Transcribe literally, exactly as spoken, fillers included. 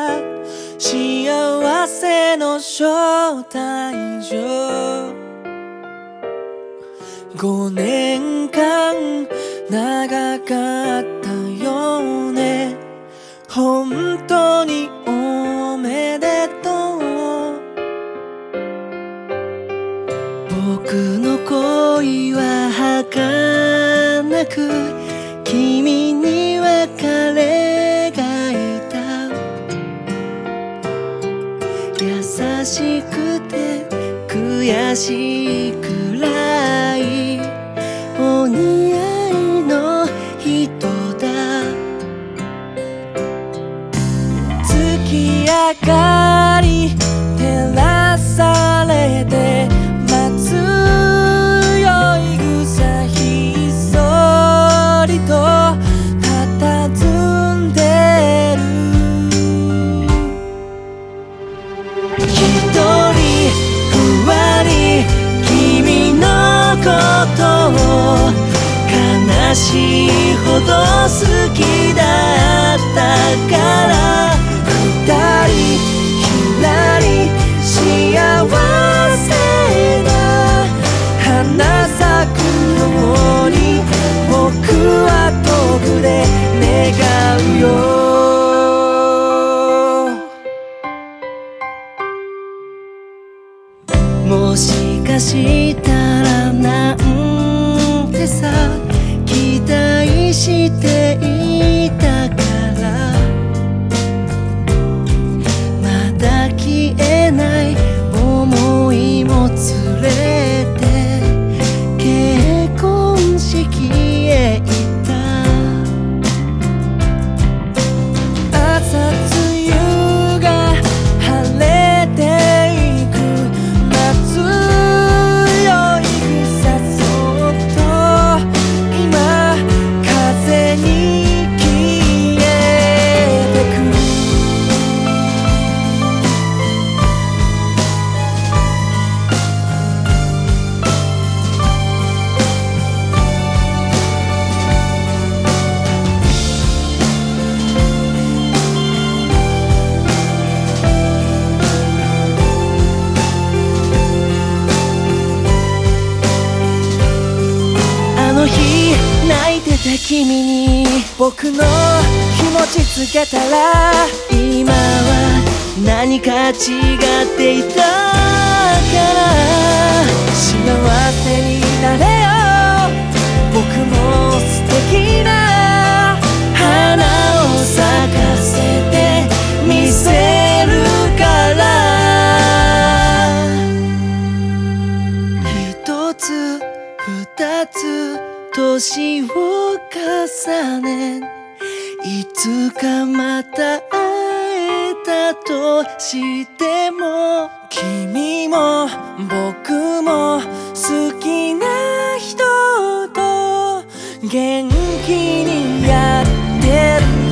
幸せの招待状。ごねんかん長かったよね。本当におめでとう。僕の恋は儚く、君には彼がいた。優しくて悔しいくらいお似合いの人だ。月明かり照らされて松よい草ひっそりと佇んでる。一人ふわり君のことを悲しいほど好きだったから、二人ひらり幸せな花咲くように僕は遠くで願うよ。もしかしたらなんてさ期待していたから、まだ消えない想いも連れて結婚式へ行った。朝露が晴れていく夏よい草そっと今風に消えてく。あの日泣いてた君に僕の気持ちつけたら、今は何か違っていたから、幸せになれよ僕も素敵な花を咲かせてみせるから。一つ二つ年を重ね、いつかまた会えたとしても、君も僕も好きな人と元気にやってる